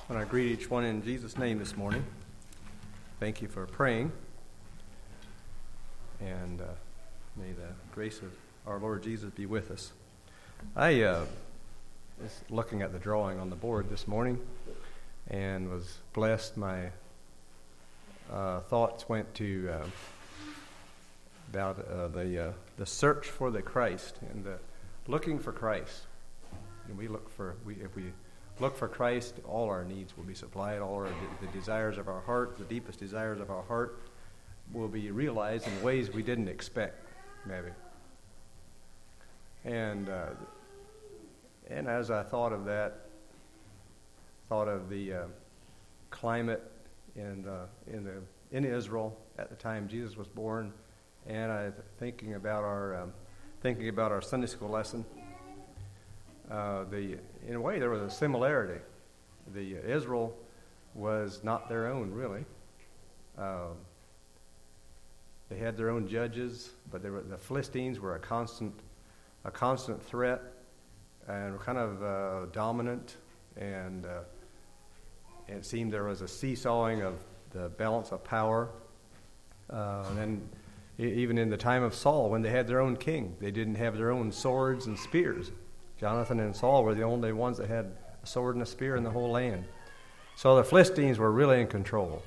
I want to greet each one in Jesus' name this morning. Thank you for praying. And may the grace of our Lord Jesus be with us. I was looking at the drawing on the board this morning and was blessed. My thoughts went to about the search for the Christ and the looking for Christ. And if we look for Christ, all our needs will be supplied. All the desires of our heart, the deepest desires of our heart, will be realized in ways we didn't expect, maybe. And as I thought of that, thought of the climate in Israel at the time Jesus was born, and thinking about our Sunday school lesson. In a way, there was a similarity. Israel was not their own, really. They had their own judges, but the Philistines were a constant threat, and kind of dominant. And it seemed there was a seesawing of the balance of power. And then, even in the time of Saul, when they had their own king, they didn't have their own swords and spears. Jonathan and Saul were the only ones that had a sword and a spear in the whole land. So the Philistines were really in control.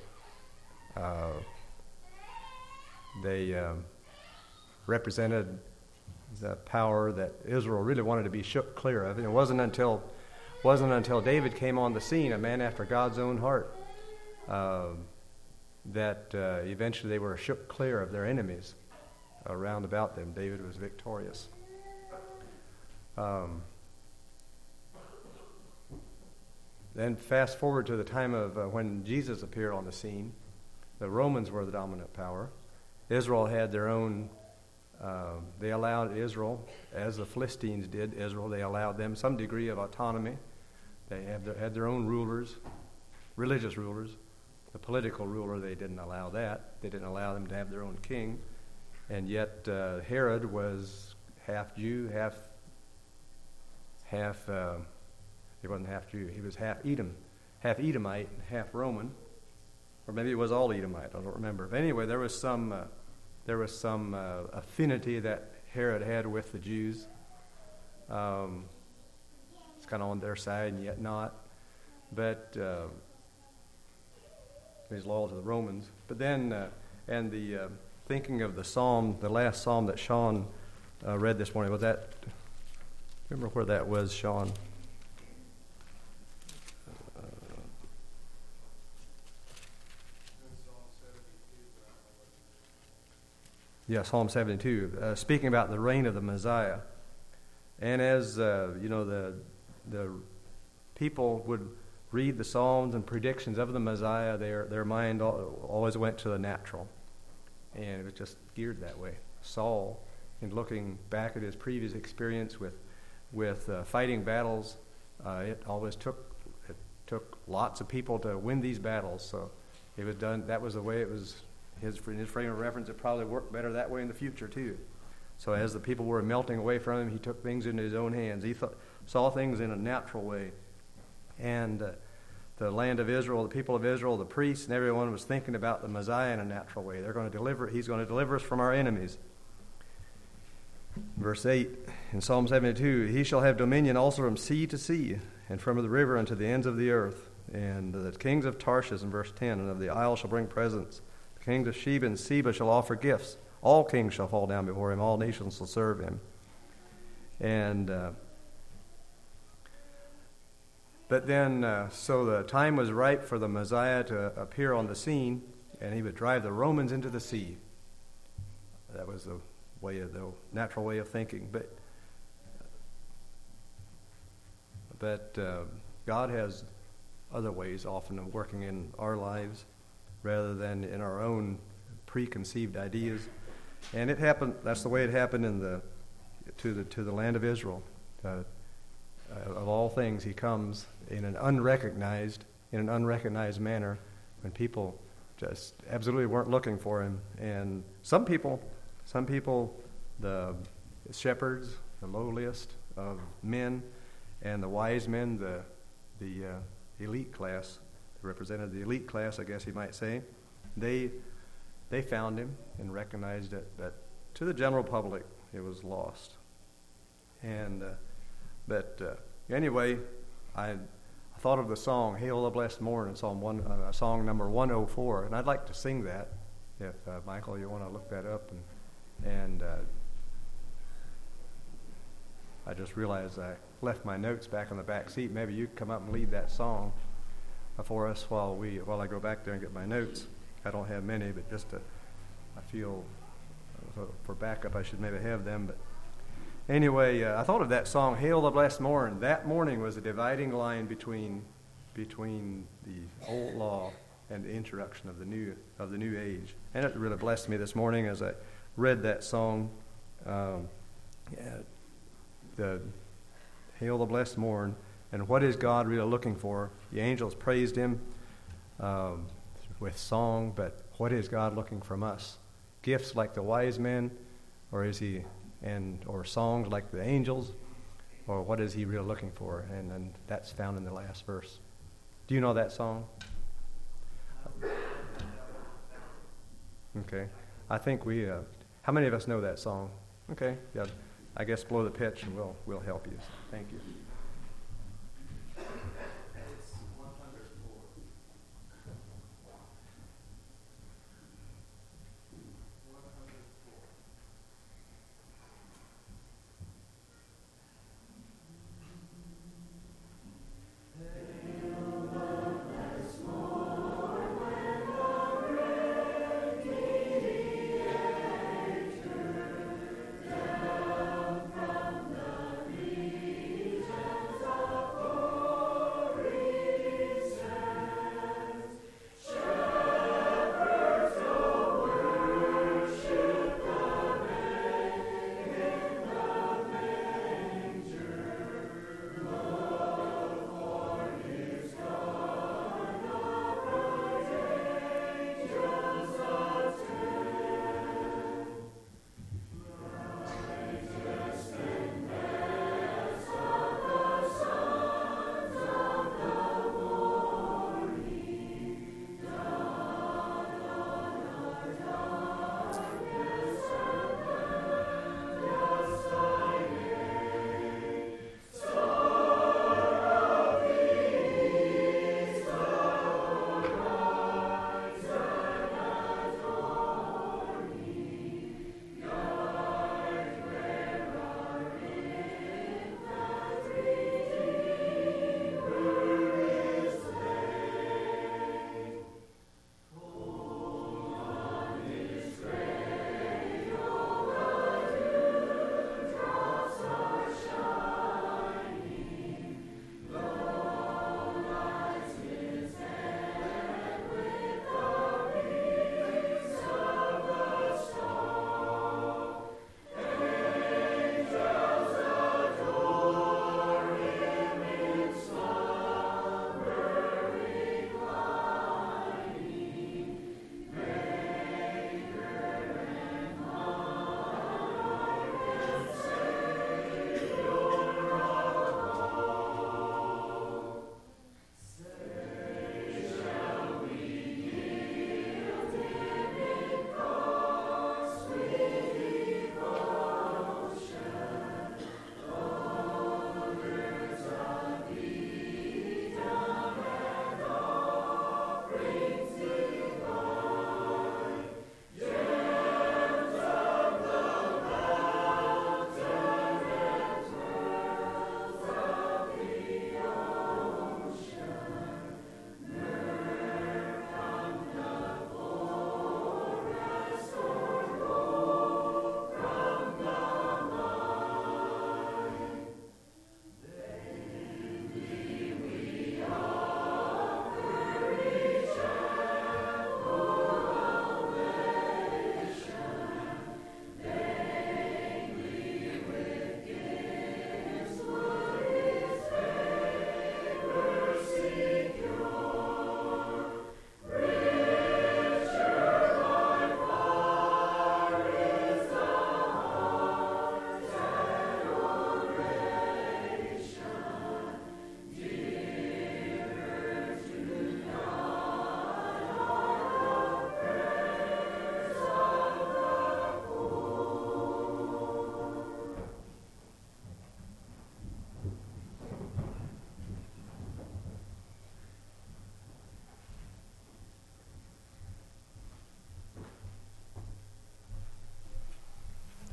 They represented the power that Israel really wanted to be shook clear of. And it wasn't until David came on the scene, a man after God's own heart, that eventually they were shook clear of their enemies around about them. David was victorious. Then fast forward to the time of when Jesus appeared on the scene. The Romans were the dominant power. Israel had their own, they allowed Israel, as the Philistines did Israel, they allowed them some degree of autonomy. They had their own rulers, religious rulers. The political ruler, they didn't allow that. They didn't allow them to have their own king. And yet Herod was half Jew, he wasn't half Jew. He was half Edomite, half Roman, or maybe it was all Edomite. I don't remember. But anyway, there was some affinity that Herod had with the Jews. It's kind of on their side, and yet not. But he's loyal to the Romans. But then, thinking of the last psalm that Sean read this morning, was that? Remember where that was, Sean? Yeah, Psalm 72, speaking about the reign of the Messiah. And as the people would read the Psalms and predictions of the Messiah, their mind always went to the natural, and it was just geared that way. Saul, in looking back at his previous experience with fighting battles, it took lots of people to win these battles. So it was done. That was the way it was. In his frame of reference, it probably worked better that way in the future too. So as the people were melting away from him, he took things into his own hands. He saw things in a natural way, and the land of Israel, the people of Israel, the priests, and everyone was thinking about the Messiah in a natural way. He's going to deliver us from our enemies. Verse 8 in Psalm 72, he shall have dominion also from sea to sea, and from the river unto the ends of the earth. And the kings of Tarshish, in verse 10, and of the isle shall bring presents. The kings of Sheba and Seba shall offer gifts. All kings shall fall down before him. All nations shall serve him. And but then, so the time was ripe for the Messiah to appear on the scene, and he would drive the Romans into the sea. That was the natural way of thinking. But God has other ways often of working in our lives rather than in our own preconceived ideas. And it happened. That's the way it happened to the land of Israel. Of all things, he comes in an unrecognized manner when people just absolutely weren't looking for him. And some people, the shepherds, the lowliest of men, and the wise men, the elite class, represented the elite class, I guess you might say. They found him and recognized it, but to the general public, it was lost. And anyway, I thought of the song "Hail the Blessed Morn" in song number 104, and I'd like to sing that. If Michael, you want to look that up, and I just realized I left my notes back on the back seat. Maybe you could come up and lead that song for us while I go back there and get my notes. I don't have many, but I feel for backup I should maybe have them. But anyway, I thought of that song, "Hail the Blessed Morn." That morning was a dividing line between the old law and the introduction of the new age, and it really blessed me this morning as I read that song. The "Hail the Blessed Morn," and what is God really looking for? The angels praised him with song, but what is God looking from us? Gifts like the wise men, or or songs like the angels, or what is he really looking for? And that's found in the last verse. Do you know that song? Okay. I think how many of us know that song? Okay. Yeah. I guess blow the pitch and we'll help you. Thank you. It's 104. From the region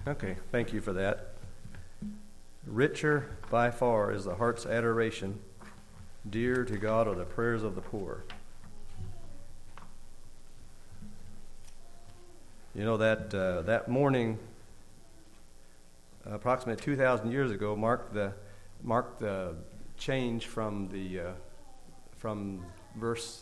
Okay, thank you for that. Richer by far is the heart's adoration. Dear to God are the prayers of the poor. You know that morning, approximately 2,000 years ago, marked the change from verse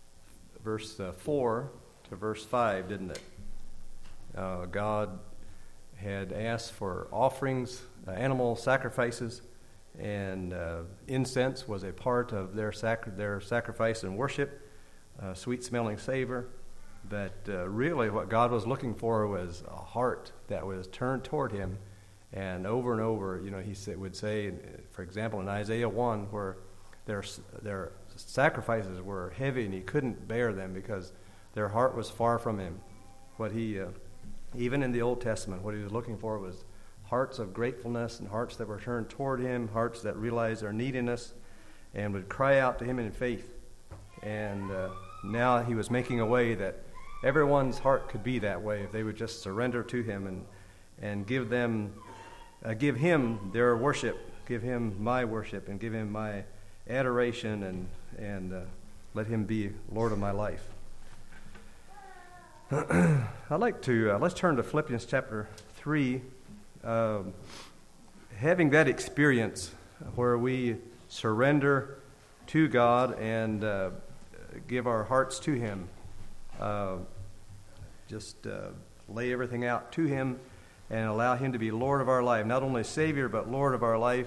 4 to verse 5, didn't it? God had asked for offerings, animal sacrifices, and incense was a part of their sacrifice and worship, sweet-smelling savor. But really what God was looking for was a heart that was turned toward Him. And over, He would say, for example, in Isaiah 1, where their sacrifices were heavy and He couldn't bear them because their heart was far from Him. Even in the Old Testament, what He was looking for was hearts of gratefulness and hearts that were turned toward Him, hearts that realized their neediness and would cry out to Him in faith. And now He was making a way that everyone's heart could be that way if they would just surrender to Him and give Him their worship, give Him my worship, and give Him my adoration, and let Him be Lord of my life. I'd like to let's turn to Philippians chapter 3. Having that experience where we surrender to God and give our hearts to Him, lay everything out to Him and allow Him to be Lord of our life, not only Savior but Lord of our life,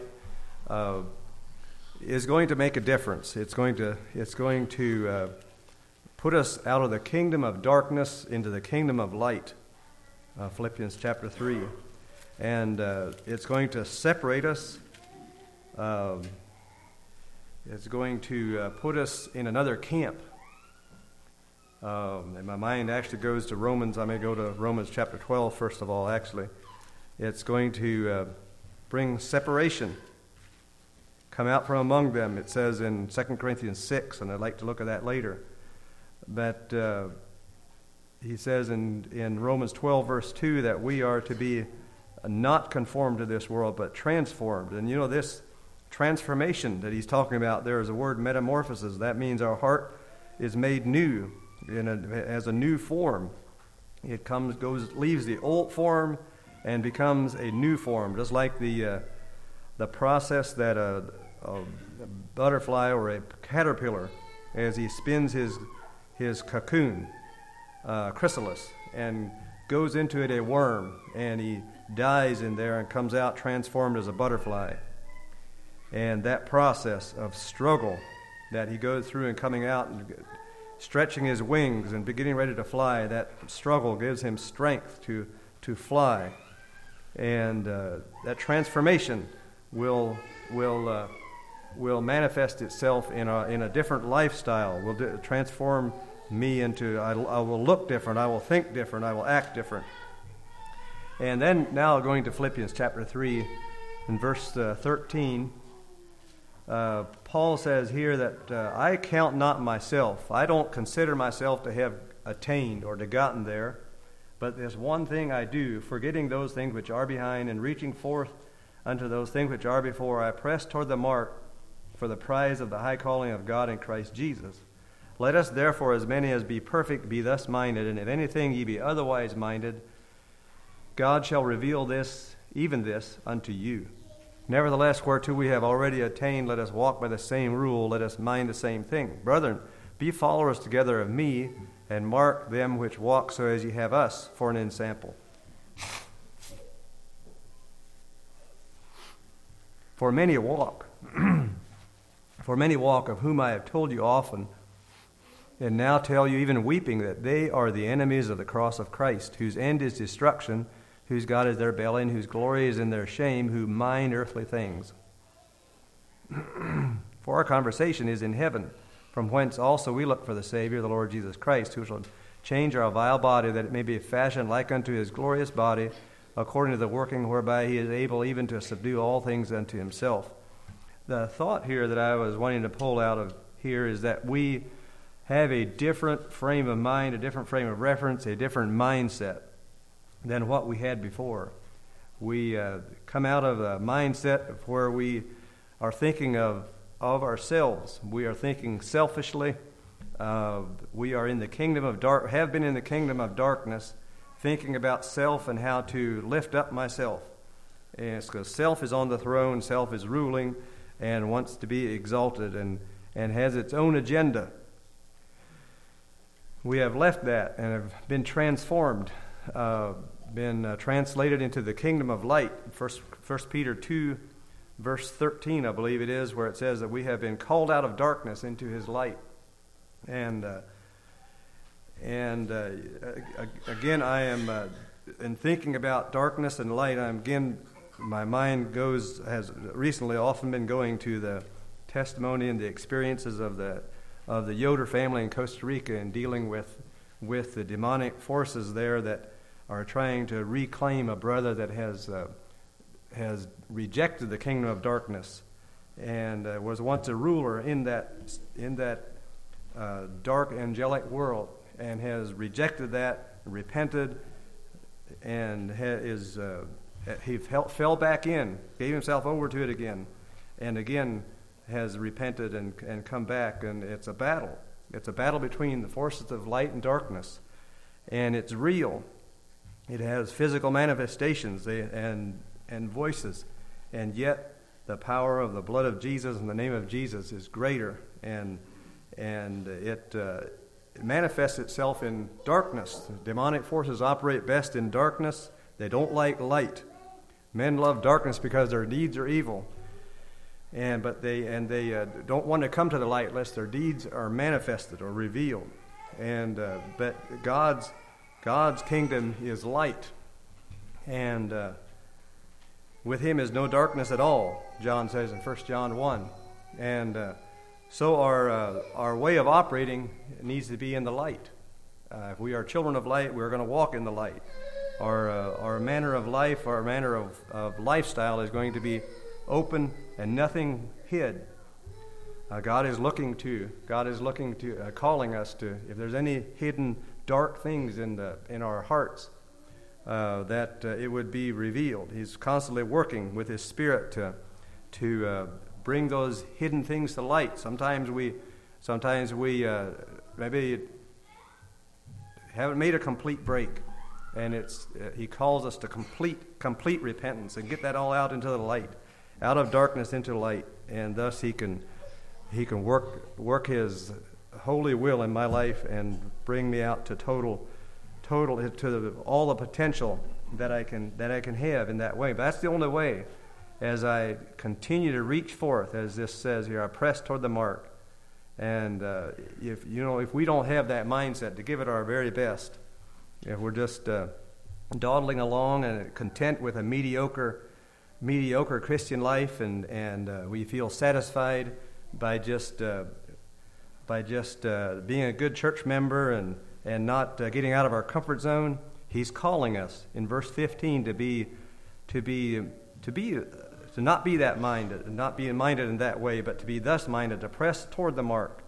is going to make a difference. It's going to put us out of the kingdom of darkness into the kingdom of light. Philippians chapter 3. And it's going to separate us. It's going to put us in another camp. And my mind actually goes to Romans. I may go to Romans chapter 12 first of all, actually. It's going to bring separation. Come out from among them, it says in 2 Corinthians 6, and I'd like to look at that later. But he says in Romans 12, verse 2, that we are to be not conformed to this world, but transformed. And this transformation that he's talking about, there is a word metamorphosis. That means our heart is made new, as a new form. It leaves the old form and becomes a new form, just like the process that a butterfly or a caterpillar, as he spins his cocoon, chrysalis, and goes into it a worm, and he dies in there and comes out transformed as a butterfly. And that process of struggle that he goes through and coming out and stretching his wings and getting ready to fly, that struggle gives him strength to fly. And that transformation will manifest itself in a different lifestyle. Will transform me into, I will look different, I will think different, I will act different. And then now going to Philippians chapter 3 in verse 13, Paul says here that I count not myself. I don't consider myself to have attained or to gotten there, but there's one thing I do, forgetting those things which are behind and reaching forth unto those things which are before, I press toward the mark for the prize of the high calling of God in Christ Jesus. Let us therefore, as many as be perfect, be thus minded, and if anything ye be otherwise minded, God shall reveal this, even this, unto you. Nevertheless, whereto we have already attained, let us walk by the same rule, let us mind the same thing. Brethren, be followers together of me, and mark them which walk so as ye have us for an ensample. For many walk, of whom I have told you often, and now tell you even weeping, that they are the enemies of the cross of Christ, whose end is destruction, whose God is their belly, and whose glory is in their shame, who mind earthly things. For our conversation is in heaven, from whence also we look for the Savior, the Lord Jesus Christ, who shall change our vile body, that it may be fashioned like unto his glorious body, according to the working whereby he is able even to subdue all things unto himself. The thought here that I was wanting to pull out of here is that we have a different frame of mind, a different frame of reference, a different mindset than what we had before. We come out of a mindset of where we are thinking of ourselves. We are thinking selfishly. We are in the kingdom of have been in the kingdom of darkness, thinking about self and how to lift up myself. And it's because self is on the throne, self is ruling, and wants to be exalted and has its own agenda. We have left that and have been transformed, been translated into the kingdom of light. First Peter 2, verse 13, I believe it is, where it says that we have been called out of darkness into his light. And again, I am in thinking about darkness and light. My mind has recently often been going to the testimony and the experiences of the Yoder family in Costa Rica and dealing with the demonic forces there that are trying to reclaim a brother that has rejected the kingdom of darkness and was once a ruler in that dark angelic world and has rejected that, repented, and he fell back in, gave himself over to it again, and again has repented and come back, and it's a battle. It's a battle between the forces of light and darkness, and it's real. It has physical manifestations and voices, and yet the power of the blood of Jesus and the name of Jesus is greater, and it manifests itself in darkness. The demonic forces operate best in darkness. They don't like light. Men love darkness because their deeds are evil, but they don't want to come to the light lest their deeds are manifested or revealed. But God's kingdom is light, and with him is no darkness at all, John says in 1 John 1. And so our way of operating needs to be in the light. If we are children of light, we're going to walk in the light. Our manner of life, our manner of lifestyle is going to be open and nothing hid. God is looking to calling us to, if there's any hidden dark things in our hearts, that it would be revealed. He's constantly working with his Spirit to bring those hidden things to light. Sometimes we maybe haven't made a complete break, and he calls us to complete repentance and get that all out into the light, out of darkness into light, and thus he can work his holy will in my life and bring me out to total to all the potential that I can have in that way. But that's the only way. As I continue to reach forth, as this says here, I press toward the mark. And if we don't have that mindset to give it our very best, if we're just dawdling along and content with a mediocre Christian life, and we feel satisfied by just being a good church member and not getting out of our comfort zone, he's calling us in verse 15 to not be that minded, not be minded in that way, but to be thus minded, to press toward the mark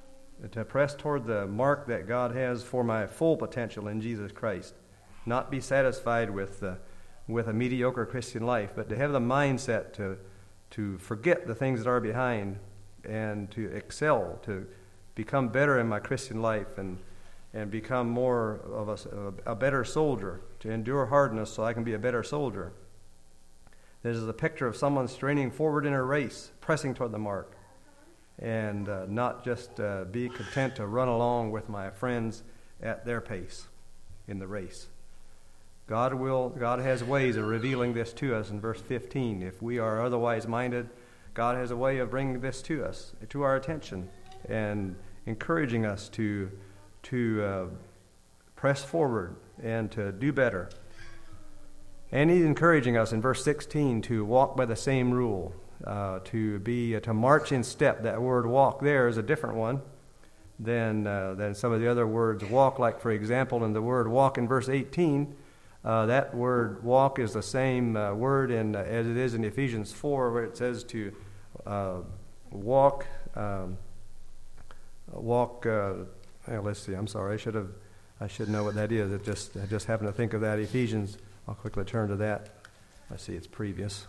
that God has for my full potential in Jesus Christ. Not be satisfied with a mediocre Christian life, but to have the mindset to forget the things that are behind and to excel, to become better in my Christian life and become more of a better soldier, to endure hardness so I can be a better soldier. This is a picture of someone straining forward in a race, pressing toward the mark, and not just be content to run along with my friends at their pace in the race. God has ways of revealing this to us in verse 15. If we are otherwise minded, God has a way of bringing this to us, to our attention, and encouraging us to press forward and to do better. And he's encouraging us in verse 16 to walk by the same rule, to march in step. That word "walk" there is a different one than some of the other words walk. Like, for example, in the word "walk" in verse 18, that word "walk" is the same word as it is in Ephesians 4, where it says to walk. Let's see. I'm sorry. I should know what that is. I just happened to think of that. Ephesians. I'll quickly turn to that. I see it's previous.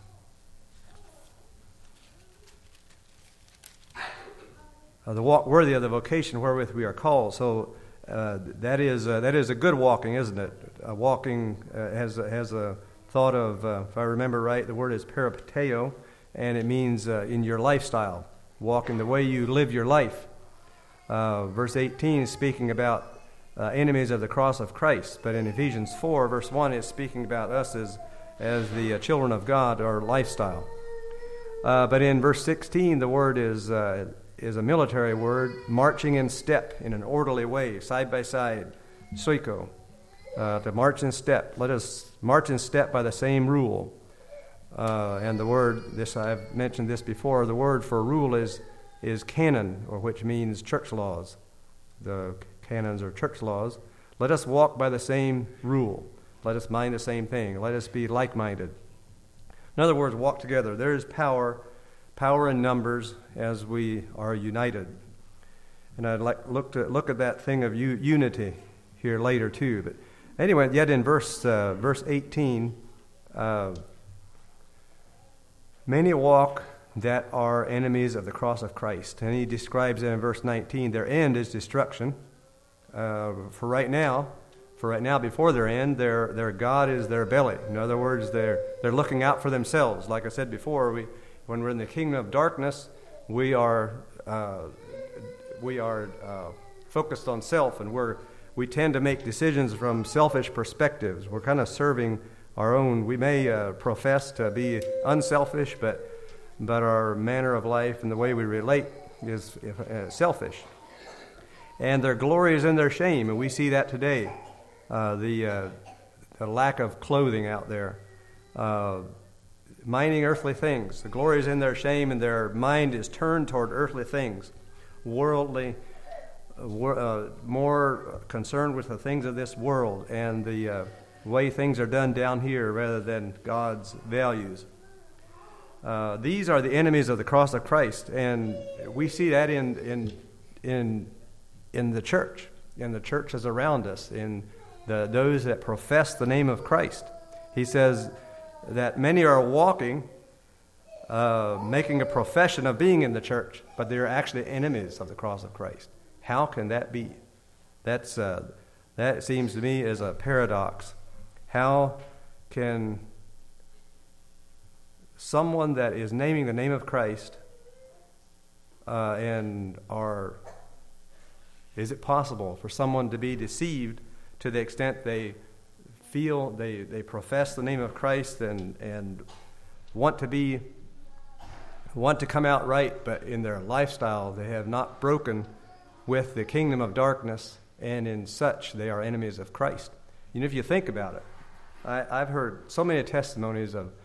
The walk worthy of the vocation wherewith we are called. So that is a good walking, isn't it? Walking has a thought of, if I remember right, the word is peripateo, and it means in your lifestyle, walking the way you live your life. Verse 18 is speaking about enemies of the cross of Christ, but in Ephesians 4, verse 1, it's speaking about us as the children of God, our lifestyle. But in verse 16, the word is a military word, marching in step in an orderly way, side by side, stoiko, to march in step. Let us march in step by the same rule. And the word, I've mentioned this before, the word for rule is canon, or which means church laws. The canons are church laws. Let us walk by the same rule. Let us mind the same thing. Let us be like-minded. In other words, walk together. There is power in numbers as we are united. And I'd like look at that thing of unity here later too. But anyway, yet in verse 18, many walk that are enemies of the cross of Christ. And he describes it in verse 19. Their end is destruction. For right now, before their end, their God is their belly. In other words, they're looking out for themselves. Like I said before, when we're in the kingdom of darkness, we are focused on self, and we tend to make decisions from selfish perspectives. We're kind of serving our own. We may profess to be unselfish, but our manner of life and the way we relate is selfish. And their glory is in their shame, and we see that today. The lack of clothing out there, minding earthly things. The glory is in their shame, and their mind is turned toward earthly things, worldly, more concerned with the things of this world and the way things are done down here rather than God's values. These are the enemies of the cross of Christ, and we see that in the church, in the churches around us, in those that profess the name of Christ. He says that many are walking, making a profession of being in the church, but they're actually enemies of the cross of Christ. How can that be? That seems to me as a paradox. How can someone that is naming the name of Christ is it possible for someone to be deceived to the extent they feel they profess the name of Christ and want to come out right, but in their lifestyle they have not broken with the kingdom of darkness, and in such they are enemies of Christ? You know, if you think about it, I've heard so many testimonies of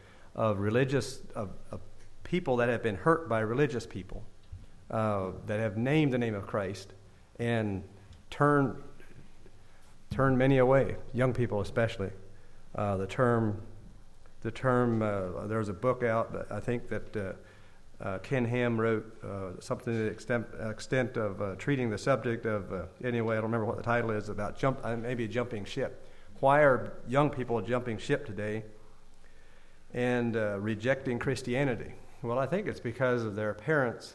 people that have been hurt by religious people that have named the name of Christ and turn many away, young people especially. The term. There's a book out, I think that Ken Ham wrote, something to the extent of treating the subject of. Anyway, I don't remember what the title is, about maybe jumping ship. Why are young people jumping ship today and rejecting Christianity? Well, I think it's because of their parents'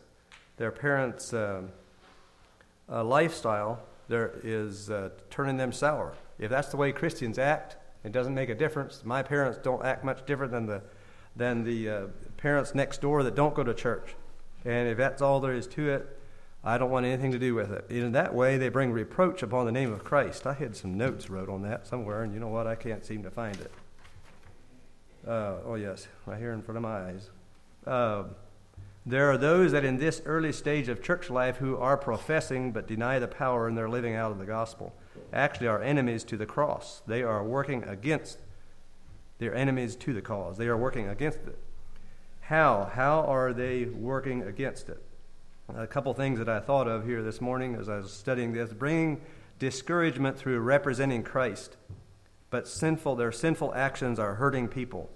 lifestyle. There is turning them sour. If that's the way Christians act, it doesn't make a difference. My parents don't act much different than the parents next door that don't go to church. And if that's all there is to it, I don't want anything to do with it. In that way, they bring reproach upon the name of Christ. I had some notes wrote on that somewhere, and you know what? I can't seem to find it. Oh, yes, right here in front of my eyes. There are those that in this early stage of church life who are professing but deny the power in their living out of the gospel. Actually are enemies to the cross. They are working against. They're enemies to the cause. They are working against it. How? How are they working against it? A couple things that I thought of here this morning as I was studying this. Bringing discouragement through representing Christ, but their sinful actions are hurting people.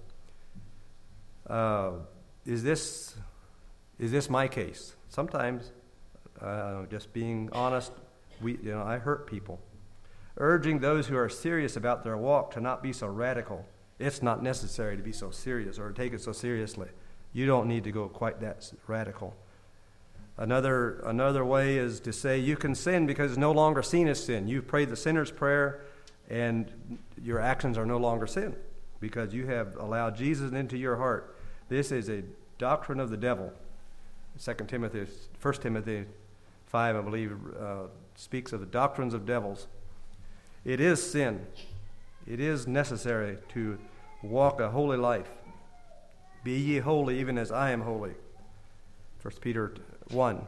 Is this my case? Sometimes, just being honest, I hurt people. Urging those who are serious about their walk to not be so radical it's not necessary to be so serious or take it so seriously. You don't need to go quite that radical. Another way is to say you can sin because it's no longer seen as sin. You've prayed the sinner's prayer, and your actions are no longer sin because you have allowed Jesus into your heart. This is a doctrine of the devil. 1 Timothy 5, I believe, speaks of the doctrines of devils. It is sin. It is necessary to walk a holy life. Be ye holy even as I am holy. 1 Peter 1.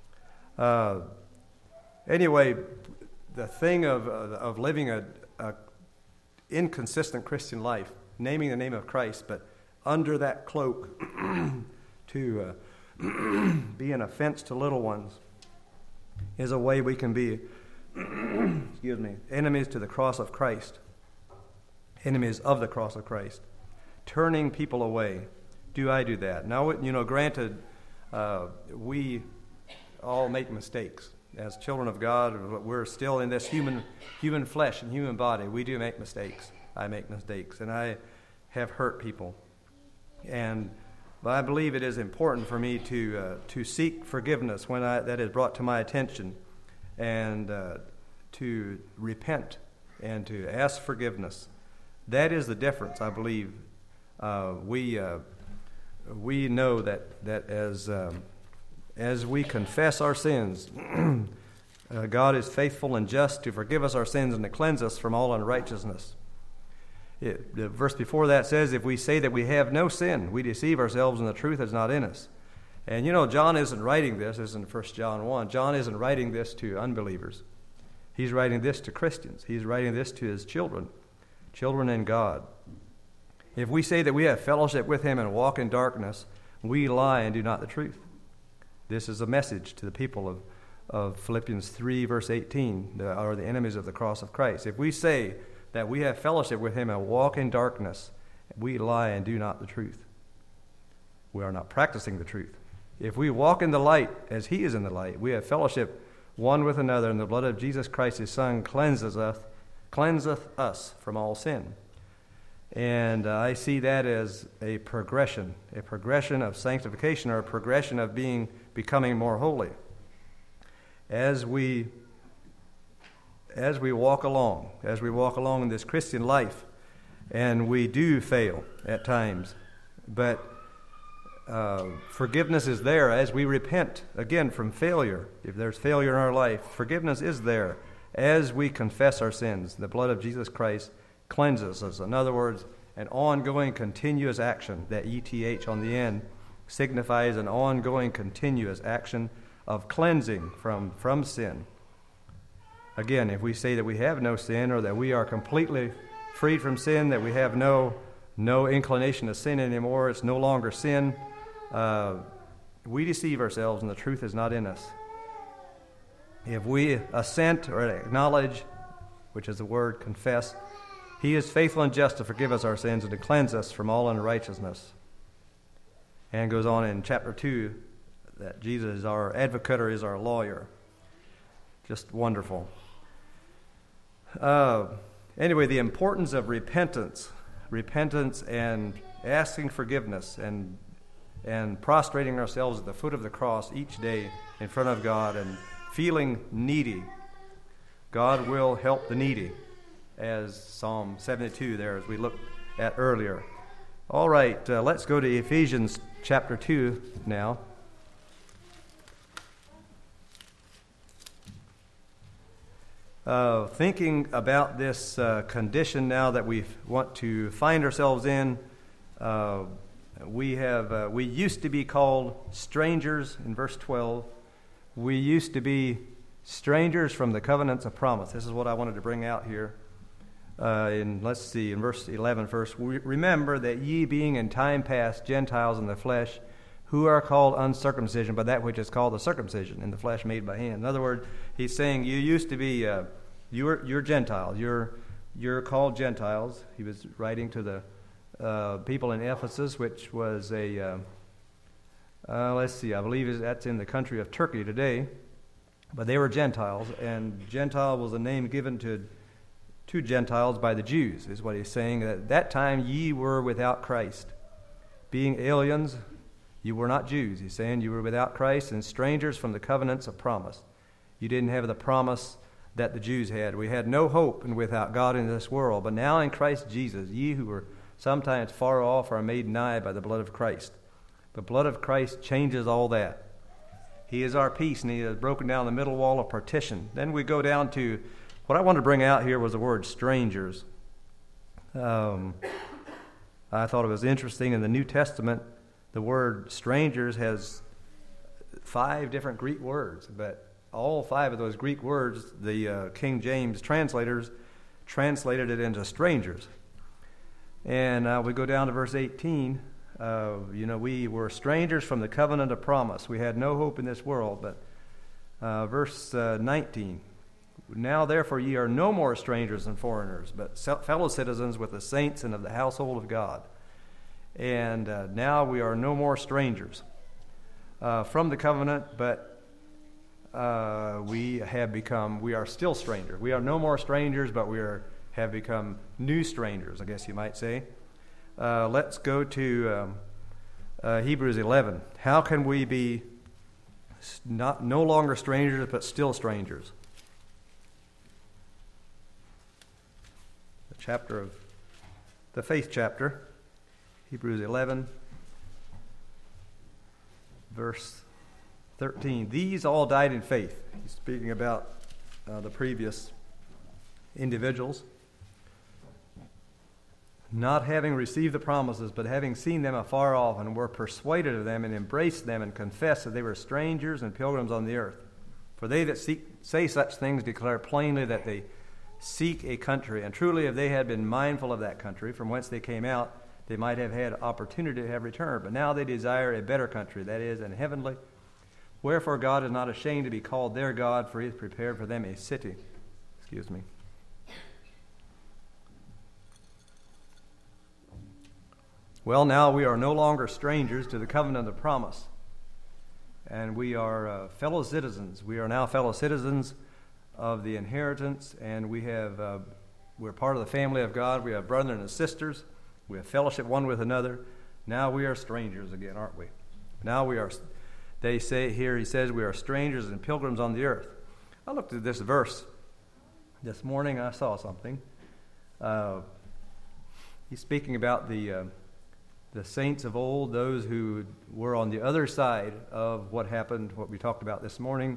Anyway, the thing of living a inconsistent Christian life, naming the name of Christ, but under that cloak to be an offense to little ones, is a way we can be enemies to the cross of Christ, enemies of the cross of Christ, turning people away. Do I do that? Now, granted, we all make mistakes. As children of God, we're still in this human flesh and human body. We do make mistakes. I make mistakes, and I have hurt people. But I believe it is important for me to seek forgiveness when that is brought to my attention, and to repent and to ask forgiveness. That is the difference, I believe. We know that as we confess our sins, God is faithful and just to forgive us our sins and to cleanse us from all unrighteousness. The verse before that says, if we say that we have no sin, we deceive ourselves and the truth is not in us. And John isn't writing this in 1 John 1. John isn't writing this to unbelievers. He's writing this to Christians. He's writing this to his children in God. If we say that we have fellowship with him and walk in darkness, we lie and do not the truth. This is a message to the people of Philippians 3, verse 18, are the enemies of the cross of Christ. If we say that we have fellowship with him and walk in darkness, we lie and do not the truth. We are not practicing the truth. If we walk in the light as he is in the light, we have fellowship one with another, and the blood of Jesus Christ, his Son, cleanseth us from all sin. And I see that as a progression of sanctification, or a progression of becoming more holy. As we walk along in this Christian life, and we do fail at times, but forgiveness is there as we repent again from failure. If there's failure in our life, forgiveness is there as we confess our sins. The blood of Jesus Christ cleanses us. In other words, an ongoing continuous action. That ETH on the end signifies an ongoing continuous action of cleansing from sin. Again, if we say that we have no sin, or that we are completely freed from sin, that we have no inclination to sin anymore, it's no longer sin, we deceive ourselves and the truth is not in us. If we assent or acknowledge, which is the word confess, he is faithful and just to forgive us our sins and to cleanse us from all unrighteousness. And goes on in chapter 2 that Jesus is our advocate, or is our lawyer. Just wonderful. Anyway, the importance of repentance and asking forgiveness and prostrating ourselves at the foot of the cross each day in front of God and feeling needy. God will help the needy, as Psalm 72 there, as we looked at earlier. All right, let's go to Ephesians chapter 2 now. Thinking about this condition now that we want to find ourselves in, we used to be called strangers in verse 12. We used to be strangers from the covenants of promise. This is what I wanted to bring out here. In verse 11 first. Remember that ye being in time past Gentiles in the flesh, who are called uncircumcision by that which is called the circumcision in the flesh made by hand. In other words, he's saying you used to be, you're Gentiles. You're called Gentiles. He was writing to the people in Ephesus, which was I believe that's in the country of Turkey today. But they were Gentiles, and Gentile was a name given to to Gentiles by the Jews, is what he's saying. At that time ye were without Christ. Being aliens, you were not Jews. He's saying you were without Christ and strangers from the covenants of promise. You didn't have the promise that the Jews had. We had no hope and without God in this world. But now in Christ Jesus, ye who were sometimes far off are made nigh by the blood of Christ. The blood of Christ changes all that. He is our peace, and he has broken down the middle wall of partition. Then we go down to, what I wanted to bring out here was the word strangers. I thought it was interesting. In the New Testament, the word strangers has 5 different Greek words, but all 5 of those Greek words, the King James translators translated it into strangers. And we go down to verse 18. We were strangers from the covenant of promise. We had no hope in this world. But verse 19. Now therefore ye are no more strangers and foreigners, but fellow citizens with the saints and of the household of God. And now we are no more strangers from the covenant, but we are still strangers. We are no more strangers, but have become new strangers, I guess you might say. Let's go to Hebrews 11. How can we be no longer strangers, but still strangers? The faith chapter, Hebrews 11, verse 13. These all died in faith. He's speaking about the previous individuals. Not having received the promises, but having seen them afar off, and were persuaded of them, and embraced them, and confessed that they were strangers and pilgrims on the earth. For they that say such things declare plainly that they seek a country. And truly, if they had been mindful of that country from whence they came out, they might have had opportunity to have returned. But now they desire a better country, that is, an heavenly. Wherefore God is not ashamed to be called their God, for he has prepared for them a city. Well, now we are no longer strangers to the covenant of promise, and we are fellow citizens. We are now fellow citizens of the inheritance, and we're part of the family of God. We have brothers and sisters. We have fellowship one with another. Now we are strangers again, aren't we? Now we are. They say here, he says, we are strangers and pilgrims on the earth. I looked at this verse this morning. I saw something. He's speaking about the saints of old, those who were on the other side of what happened, what we talked about this morning.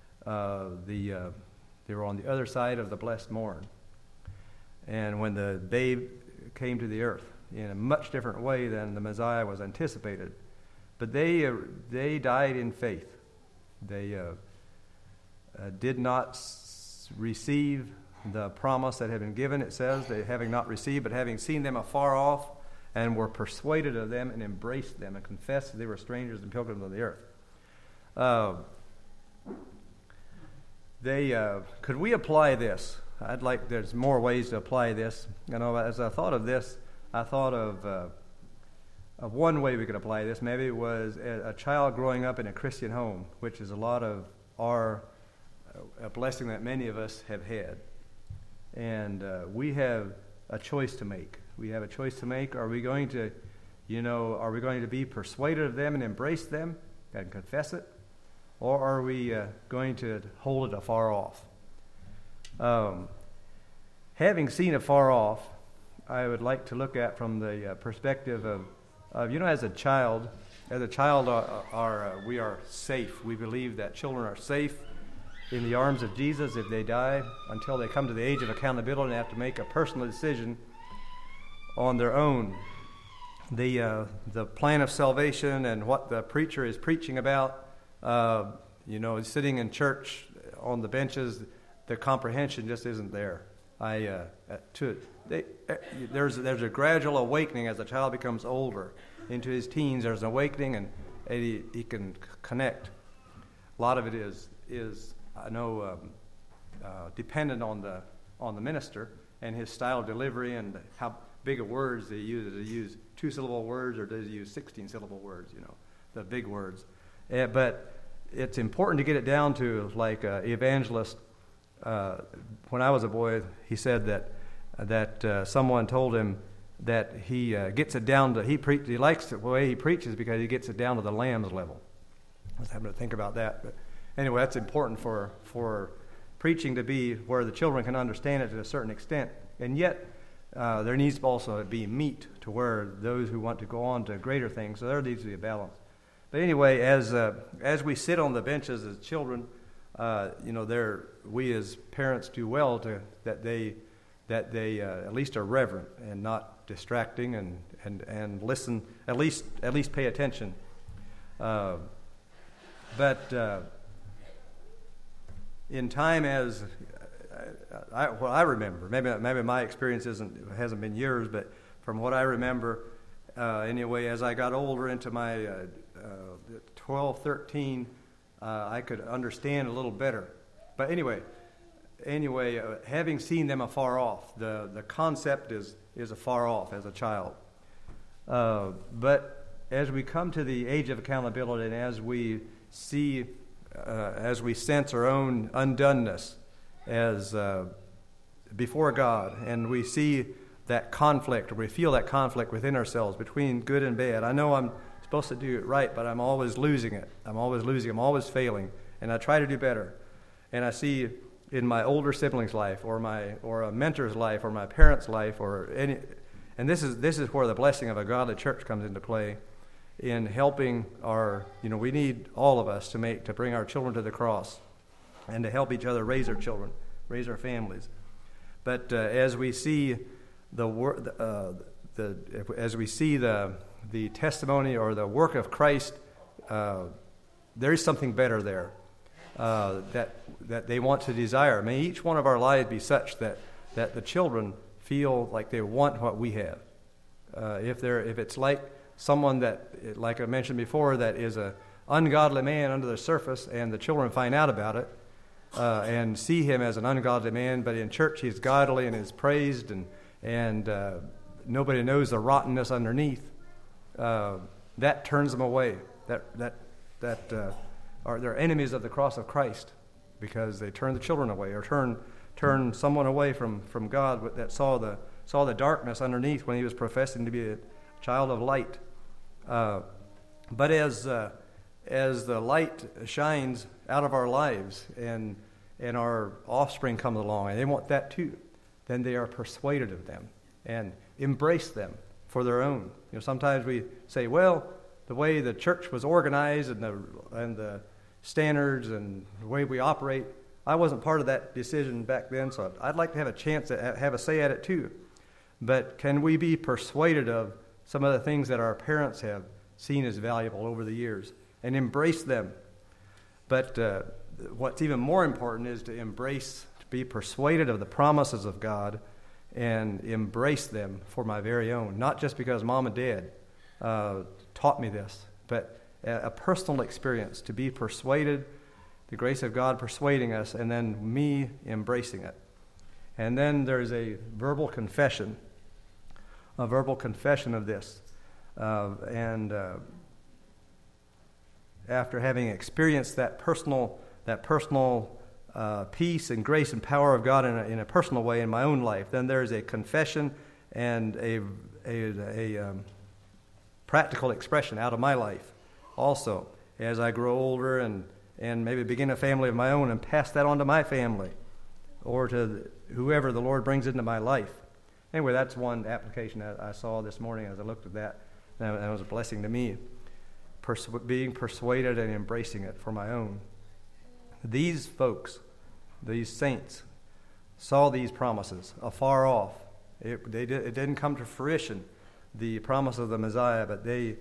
They were on the other side of the blessed morn. And when the babe came to the earth in a much different way than the Messiah was anticipated. But they died in faith. They did not receive the promise that had been given. It says, they having not received, but having seen them afar off, and were persuaded of them and embraced them and confessed that they were strangers and pilgrims on the earth. Could we apply this? There's more ways to apply this. As I thought of this, I thought of one way we could apply this. Maybe it was a child growing up in a Christian home, which is a lot of a blessing that many of us have had. And we have a choice to make. We have a choice to make. Are we going to be persuaded of them and embrace them and confess it? Or are we going to hold it afar off? Having seen afar off, I would like to look at from the perspective of as a child, we are safe. We believe that children are safe in the arms of Jesus if they die, until they come to the age of accountability and have to make a personal decision on their own. The plan of salvation and what the preacher is preaching about, sitting in church on the benches, the comprehension just isn't there. There's a gradual awakening as the child becomes older into his teens. There's an awakening, and he can connect. A lot of it is dependent on the minister and his style of delivery and how big of words they use. Do they use 2-syllable words, or does he use 16-syllable words? The big words. But it's important to get it down to like evangelist. When I was a boy, he said that that someone told him that he gets it down to, he likes the way he preaches because he gets it down to the lamb's level. I was having to think about that. But anyway, that's important for preaching to be where the children can understand it to a certain extent. And yet, there needs to also be meat to where those who want to go on to greater things. So there needs to be a balance. But anyway, as we sit on the benches as children, we as parents do well that they at least are reverent and not distracting and listen, at least pay attention. But in time, as what I remember, maybe my experience hasn't been yours, but from what I remember, anyway, as I got older into my 12, 13, I could understand a little better. But anyway, having seen them afar off, the concept is afar off as a child. But as we come to the age of accountability, and as we sense our own undoneness as before God, and we see that conflict, or we feel that conflict within ourselves between good and bad. I know I'm supposed to do it right, but I'm always losing it. I'm always failing, and I try to do better. And I see in my older siblings' life, or a mentor's life, or my parents' life, and this is where the blessing of a godly church comes into play, in helping we need all of us to bring our children to the cross, and to help each other raise our children, raise our families. But as we see the testimony or the work of Christ, there is something better there that they want to desire. May each one of our lives be such that the children feel like they want what we have. If it's like someone that, like I mentioned before, that is an ungodly man under the surface, and the children find out about it and see him as an ungodly man, but in church he's godly and is praised, and nobody knows the rottenness underneath, that turns them away. They're enemies of the cross of Christ, because they turn the children away, or turn someone away from God that saw the darkness underneath when he was professing to be a child of light. But as the light shines out of our lives, and our offspring comes along, and they want that too, then they are persuaded of them and embrace them for their own. Sometimes we say, well, the way the church was organized and the standards and the way we operate, I wasn't part of that decision back then, so I'd like to have a chance to have a say at it too. But can we be persuaded of some of the things that our parents have seen as valuable over the years and embrace them? But what's even more important is to be persuaded of the promises of God and embrace them for my very own. Not just because mom and dad taught me this, but a personal experience, to be persuaded, the grace of God persuading us, and then me embracing it. And then there's a verbal confession of this. And after having experienced that personal peace and grace and power of God in a personal way in my own life, then there's a confession and a practical expression out of my life also, as I grow older and maybe begin a family of my own and pass that on to my family or to whoever the Lord brings into my life. Anyway, that's one application that I saw this morning as I looked at that, and it was a blessing to me, being persuaded and embracing it for my own. These folks, these saints, saw these promises afar off. It didn't come to fruition, the promise of the Messiah, but they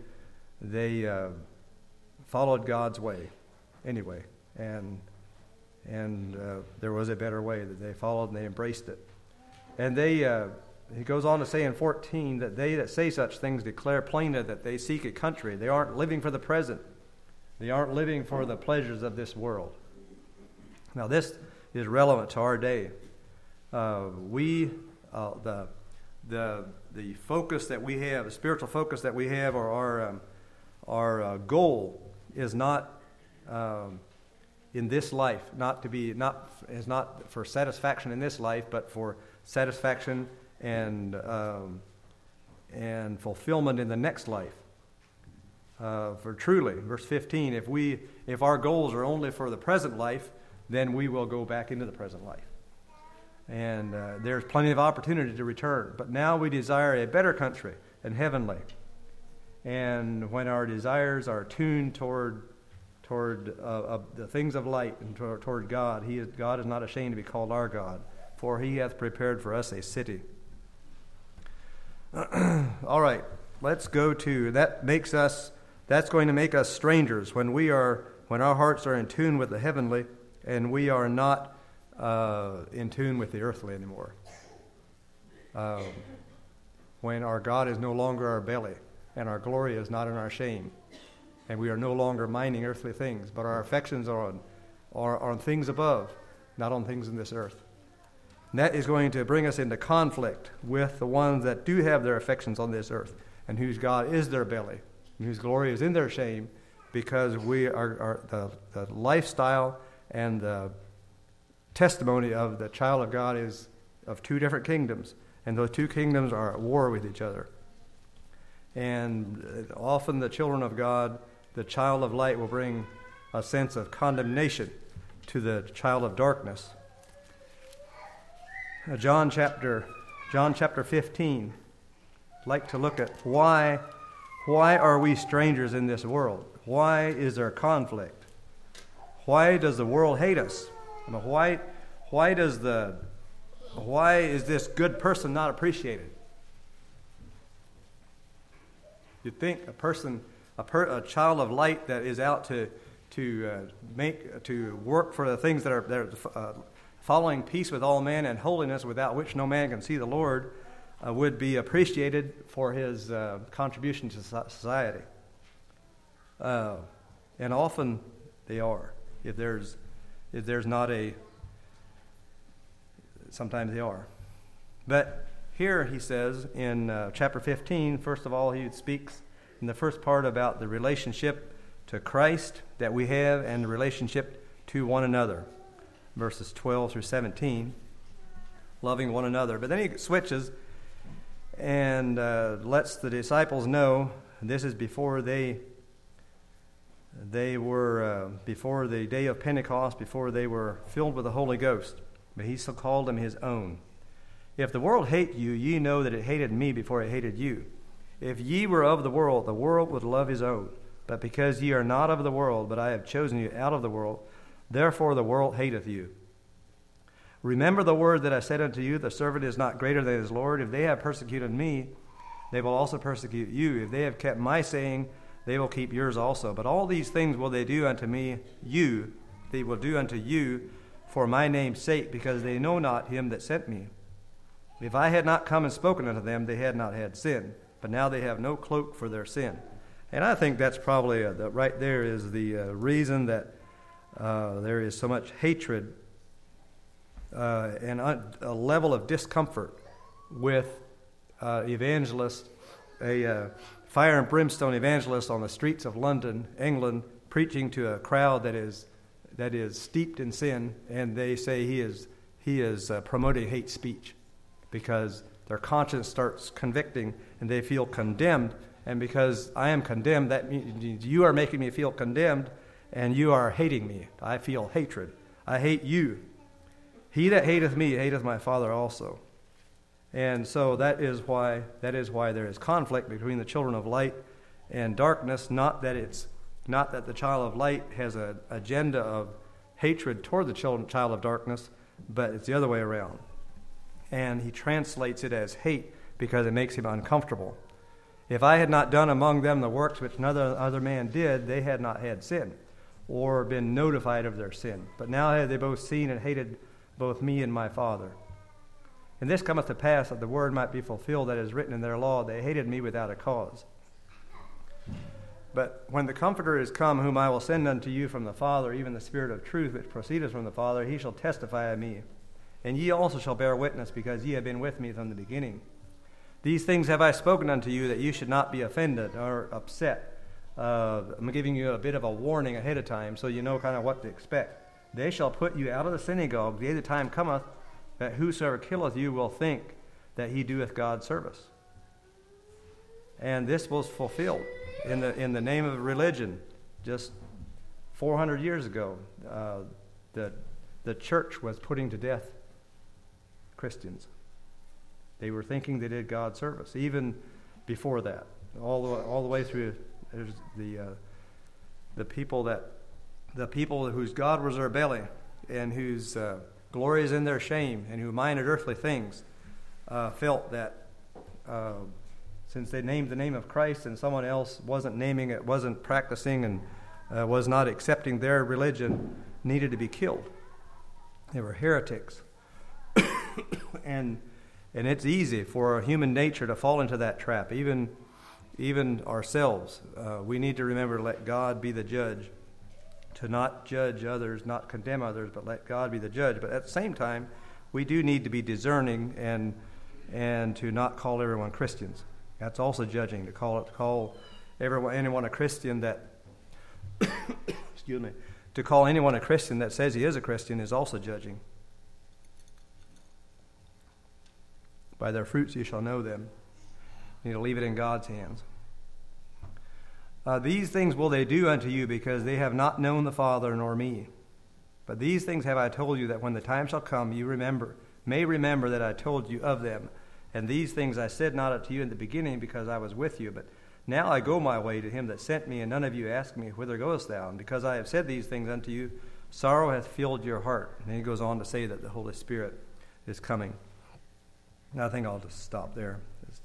followed God's way anyway, and there was a better way that they followed, and they embraced it. And he goes on to say in 14 that they that say such things declare plainly that they seek a country. They aren't living for the present. They aren't living for the pleasures of this world. Now this is relevant to our day. The focus that we have, the spiritual focus that we have, or our goal is not in this life, is not for satisfaction in this life, but for satisfaction and fulfillment in the next life. For truly, verse 15, if our goals are only for the present life, then we will go back into the present life. And there's plenty of opportunity to return. But now we desire a better country and heavenly. And when our desires are tuned toward the things of light and toward God, God is not ashamed to be called our God, for he hath prepared for us a city. All right, let's go to, that's going to make us strangers when our hearts are in tune with the heavenly and we are not in tune with the earthly anymore. When our God is no longer our belly and our glory is not in our shame, and we are no longer minding earthly things, but our affections are on things above, not on things in this earth. And that is going to bring us into conflict with the ones that do have their affections on this earth and whose God is their belly and whose glory is in their shame, because we are the lifestyle and the testimony of the child of God is of two different kingdoms, and those two kingdoms are at war with each other. And often the children of God, the child of light, will bring a sense of condemnation to the child of darkness. John chapter 15. I'd like to look at why are we strangers in this world? Why is there conflict? Why does the world hate us? I mean, why is this good person not appreciated? You'd think a child of light that is out to work for the things that are following peace with all men and holiness, without which no man can see the Lord, would be appreciated for his contribution to society. And often they are. If there's not sometimes they are. But here he says in chapter 15, first of all, he speaks in the first part about the relationship to Christ that we have and the relationship to one another. Verses 12 through 17, loving one another. But then he switches and lets the disciples know this is before they were before the day of Pentecost, before they were filled with the Holy Ghost. But he still called them his own. If the world hate you, ye know that it hated me before it hated you. If ye were of the world would love his own. But because ye are not of the world, but I have chosen you out of the world, therefore the world hateth you. Remember the word that I said unto you, the servant is not greater than his Lord. If they have persecuted me, they will also persecute you. If they have kept my saying, they will keep yours also. But all these things will they do unto me, they will do unto you for my name's sake, because they know not him that sent me. If I had not come and spoken unto them, they had not had sin. But now they have no cloak for their sin. And I think that's probably, right there is the reason that there is so much hatred and a level of discomfort with evangelists, a fire and brimstone evangelist on the streets of London, England, preaching to a crowd that is steeped in sin, and they say he is promoting hate speech because their conscience starts convicting and they feel condemned. And because I am condemned, that means you are making me feel condemned, and you are hating me. I feel hatred. I hate you. He that hateth me hateth my Father also. And so that is why there is conflict between the children of light and darkness. Not that the child of light has an agenda of hatred toward the child of darkness, but it's the other way around. And he translates it as hate because it makes him uncomfortable. If I had not done among them the works which another other man did, they had not had sin, or been notified of their sin. But now have they both seen and hated both me and my Father. And this cometh to pass that the word might be fulfilled that is written in their law, they hated me without a cause. But when the Comforter is come, whom I will send unto you from the Father, even the Spirit of truth which proceedeth from the Father, he shall testify of me. And ye also shall bear witness, because ye have been with me from the beginning. These things have I spoken unto you, that you should not be offended or upset. I'm giving you a bit of a warning ahead of time, so you know kind of what to expect. They shall put you out of the synagogues. Yea, the time cometh that whosoever killeth you will think that he doeth God service. And this was fulfilled in the name of religion just 400 years ago. The church was putting to death Christians. They were thinking they did God service. Even before that, all the way through, there's the people whose God was their belly, and whose glory is in their shame, and who minded earthly things, felt that since they named the name of Christ and someone else wasn't naming it, wasn't practicing, and was not accepting their religion, needed to be killed. They were heretics. And it's easy for human nature to fall into that trap. Even ourselves, we need to remember to let God be the judge, to not judge others, not condemn others, but let God be the judge. But at the same time, we do need to be discerning and to not call everyone Christians. That's also judging. To call anyone a Christian that excuse me, to call anyone a Christian that says he is a Christian is also judging. By their fruits you shall know them. You need to leave it in God's hands. These things will they do unto you, because they have not known the Father nor me. But these things have I told you, that when the time shall come, you may remember that I told you of them. And these things I said not unto you in the beginning, because I was with you. But now I go my way to him that sent me, and none of you ask me, whither goest thou? And because I have said these things unto you, sorrow hath filled your heart. And then he goes on to say that the Holy Spirit is coming. I think I'll just stop there.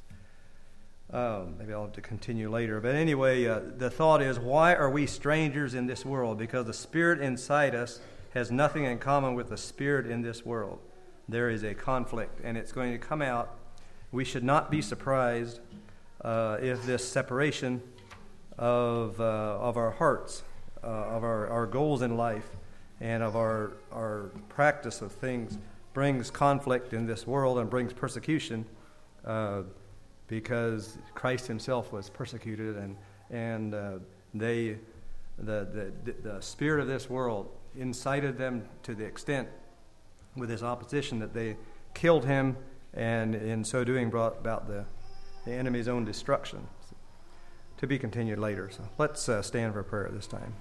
Maybe I'll have to continue later. But anyway, the thought is, why are we strangers in this world? Because the Spirit inside us has nothing in common with the Spirit in this world. There is a conflict, and it's going to come out. We should not be surprised if this separation of our hearts, of our goals in life, and of our practice of things brings conflict in this world and brings persecution, because Christ himself was persecuted, and the spirit of this world incited them to the extent with his opposition that they killed him, and in so doing brought about the enemy's own destruction. To be continued later. So let's stand for prayer this time.